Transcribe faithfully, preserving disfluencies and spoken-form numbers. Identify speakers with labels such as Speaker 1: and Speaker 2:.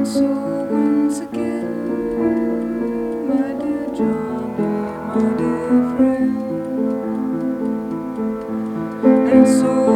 Speaker 1: So once again, my dear Johnny, my dear friend, and so